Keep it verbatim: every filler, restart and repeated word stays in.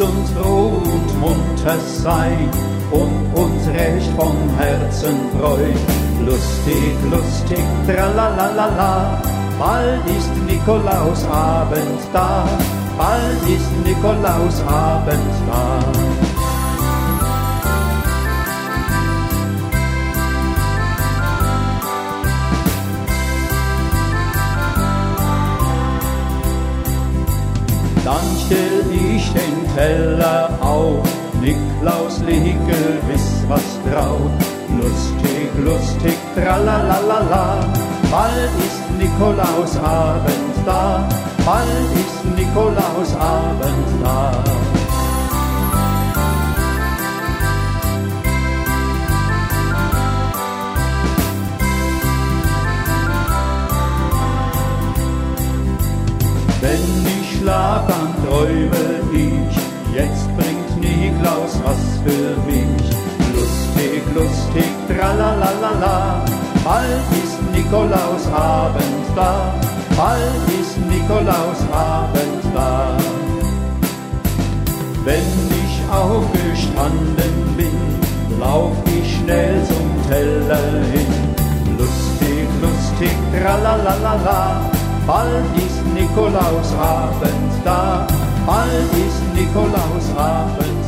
uns froh und munter sein und uns recht vom Herzen freut. Lustig, lustig, tralalala, bald ist Nikolausabend da, bald ist Nikolausabend da. Dann stell ich den Teller auf, Niklaus leg gewiss was drauf. Lustig, lustig, tralalala, bald ist Nikolausabend da, bald ist Nikolausabend da. Wenn ich schlaf, dann träume ich, jetzt bringt Niklaus was für mich. Lustig, lustig, tralalala, bald ist Nikolausabend da, bald ist Nikolausabend da. Wenn ich aufgestanden bin, lauf ich schnell zum Teller hin. Lustig, lustig, tralalala, bald ist Nikolausabend da, bald ist Nikolausabend